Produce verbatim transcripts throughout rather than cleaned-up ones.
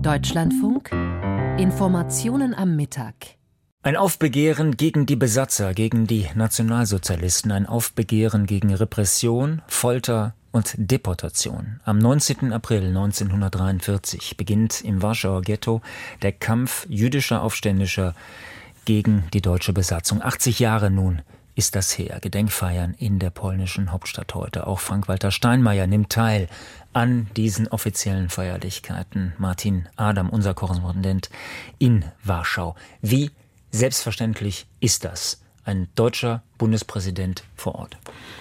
Deutschlandfunk Informationen am Mittag. Ein Aufbegehren gegen die Besatzer, gegen die Nationalsozialisten, ein Aufbegehren gegen Repression, Folter und Deportation. Am neunzehnten April neunzehnhundertdreiundvierzig beginnt im Warschauer Ghetto der Kampf jüdischer Aufständischer gegen die deutsche Besatzung. achtzig Jahre nun ist das her. Gedenkfeiern in der polnischen Hauptstadt heute. Auch Frank-Walter Steinmeier nimmt teil an diesen offiziellen Feierlichkeiten. Martin Adam, unser Korrespondent in Warschau. Wie selbstverständlich ist das? Ein deutscher Bundespräsident vor Ort.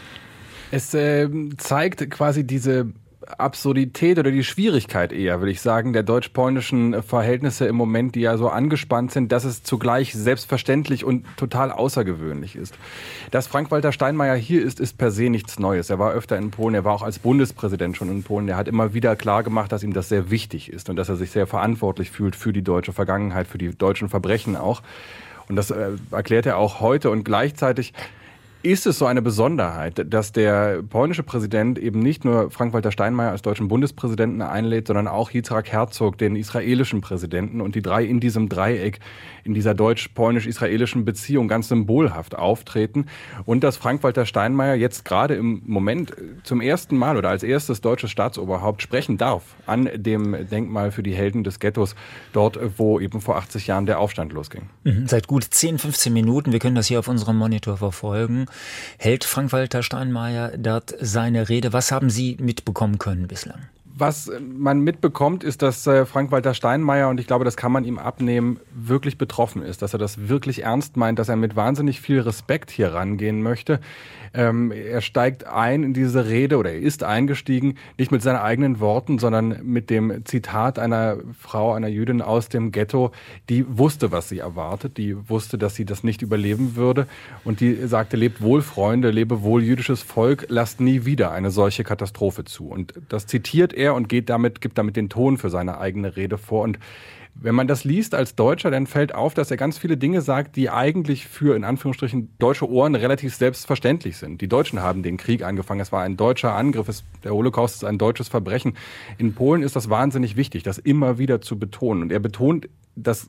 Es äh, zeigt quasi diese Absurdität oder die Schwierigkeit eher, würde ich sagen, der deutsch-polnischen Verhältnisse im Moment, die ja so angespannt sind, dass es zugleich selbstverständlich und total außergewöhnlich ist. Dass Frank-Walter Steinmeier hier ist, ist per se nichts Neues. Er war öfter in Polen, er war auch als Bundespräsident schon in Polen. Er hat immer wieder klar gemacht, dass ihm das sehr wichtig ist und dass er sich sehr verantwortlich fühlt für die deutsche Vergangenheit, für die deutschen Verbrechen auch. Und das äh, erklärt er auch heute und gleichzeitig ist es so eine Besonderheit, dass der polnische Präsident eben nicht nur Frank-Walter Steinmeier als deutschen Bundespräsidenten einlädt, sondern auch Yitzhak Herzog, den israelischen Präsidenten, und die drei in diesem Dreieck, in dieser deutsch-polnisch-israelischen Beziehung ganz symbolhaft auftreten. Und dass Frank-Walter Steinmeier jetzt gerade im Moment zum ersten Mal oder als erstes deutsches Staatsoberhaupt sprechen darf an dem Denkmal für die Helden des Ghettos, dort, wo eben vor achtzig Jahren der Aufstand losging. Mhm, seit gut zehn, fünfzehn Minuten, wir können das hier auf unserem Monitor verfolgen, hält Frank-Walter Steinmeier dort seine Rede. Was haben Sie mitbekommen können bislang? Was man mitbekommt, ist, dass Frank-Walter Steinmeier, und ich glaube, das kann man ihm abnehmen, wirklich betroffen ist, dass er das wirklich ernst meint, dass er mit wahnsinnig viel Respekt hier rangehen möchte. Ähm, er steigt ein in diese Rede, oder er ist eingestiegen, nicht mit seinen eigenen Worten, sondern mit dem Zitat einer Frau, einer Jüdin aus dem Ghetto, die wusste, was sie erwartet, die wusste, dass sie das nicht überleben würde, und die sagte: Lebt wohl, Freunde, lebe wohl, jüdisches Volk, lasst nie wieder eine solche Katastrophe zu. Und das zitiert er und geht damit, gibt damit den Ton für seine eigene Rede vor. Und wenn man das liest als Deutscher, dann fällt auf, dass er ganz viele Dinge sagt, die eigentlich für, in Anführungsstrichen, deutsche Ohren relativ selbstverständlich sind. Die Deutschen haben den Krieg angefangen. Es war ein deutscher Angriff. Es, der Holocaust ist ein deutsches Verbrechen. In Polen ist das wahnsinnig wichtig, das immer wieder zu betonen. Und er betont das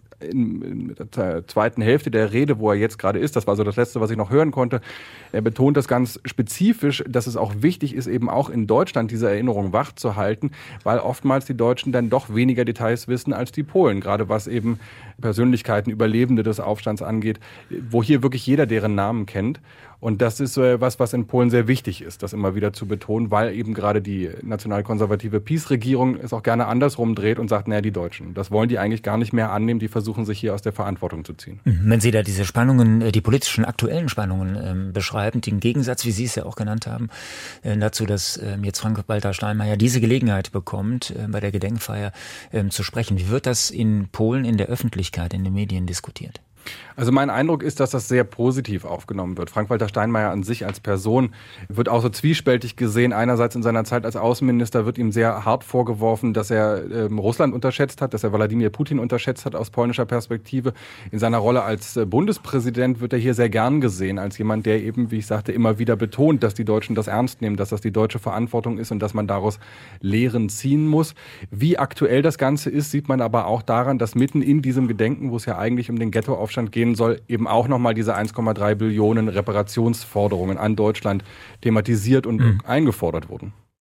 in der zweiten Hälfte der Rede, wo er jetzt gerade ist, das war so das Letzte, was ich noch hören konnte, er betont das ganz spezifisch, dass es auch wichtig ist, eben auch in Deutschland diese Erinnerung wach zu halten, weil oftmals die Deutschen dann doch weniger Details wissen als die Polen, gerade was eben Persönlichkeiten, Überlebende des Aufstands angeht, wo hier wirklich jeder deren Namen kennt. Und das ist was, was in Polen sehr wichtig ist, das immer wieder zu betonen, weil eben gerade die nationalkonservative PiS-Regierung es auch gerne andersrum dreht und sagt, naja, die Deutschen, das wollen die eigentlich gar nicht mehr annehmen, die versuchen sich hier aus der Verantwortung zu ziehen. Wenn Sie da diese Spannungen, die politischen, aktuellen Spannungen ähm, beschreiben, den Gegensatz, wie Sie es ja auch genannt haben, äh, dazu, dass ähm, jetzt Frank-Walter Steinmeier diese Gelegenheit bekommt, äh, bei der Gedenkfeier äh, zu sprechen. Wie wird das in Polen in der Öffentlichkeit, in den Medien diskutiert? Also mein Eindruck ist, dass das sehr positiv aufgenommen wird. Frank-Walter Steinmeier an sich als Person wird auch so zwiespältig gesehen. Einerseits in seiner Zeit als Außenminister wird ihm sehr hart vorgeworfen, dass er ähm, Russland unterschätzt hat, dass er Wladimir Putin unterschätzt hat aus polnischer Perspektive. In seiner Rolle als äh, Bundespräsident wird er hier sehr gern gesehen, als jemand, der eben, wie ich sagte, immer wieder betont, dass die Deutschen das ernst nehmen, dass das die deutsche Verantwortung ist und dass man daraus Lehren ziehen muss. Wie aktuell das Ganze ist, sieht man aber auch daran, dass mitten in diesem Gedenken, wo es ja eigentlich um den Ghettoaufstand gehen soll, eben auch nochmal diese eins Komma drei Billionen Reparationsforderungen an Deutschland thematisiert und mhm. eingefordert wurden.